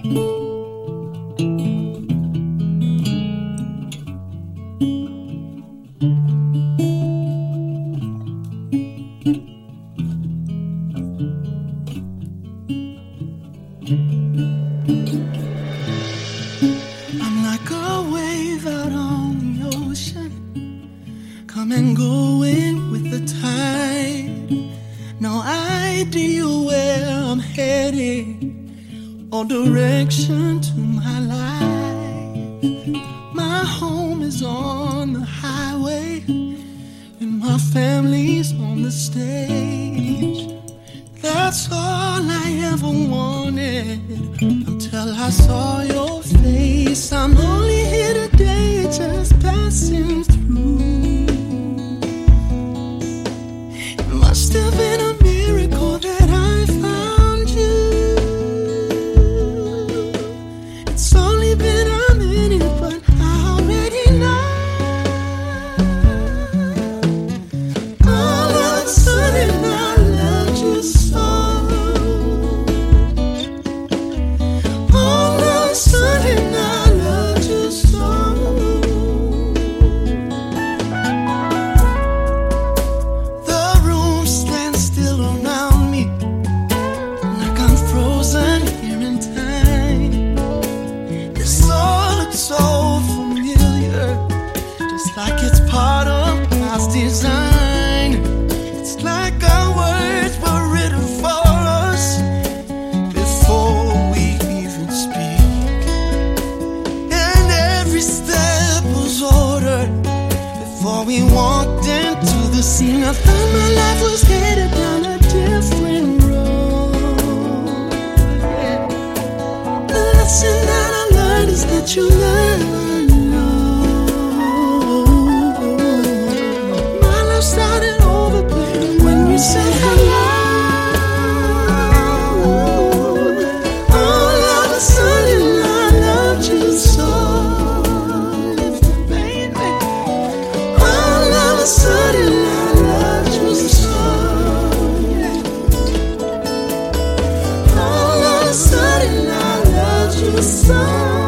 I'm like a wave out on the ocean, come and going with the tide. No idea where I'm headed or direction to my life. My home is on the highway and my family's on the stage. That's all I ever wanted until I saw your face. I'm only here today, just passing through. It must have been a miracle that I found you. It's only been a minute, but I already know. All of a sudden I loved you so. All of a sudden I loved you so. The room stands still around me, like I'm frozen here in time. This all looks so familiar, just like it's part of God's design. It's like our words were written for us before we even speak, and every step was ordered before we walked into the scene. I thought my life was headed down a different road. The lesson that I learned is that you never know. My life started over, baby, when you said hello. All of a sudden I loved you so. Baby, all of a sudden I loved you so. All of a sudden I loved you so.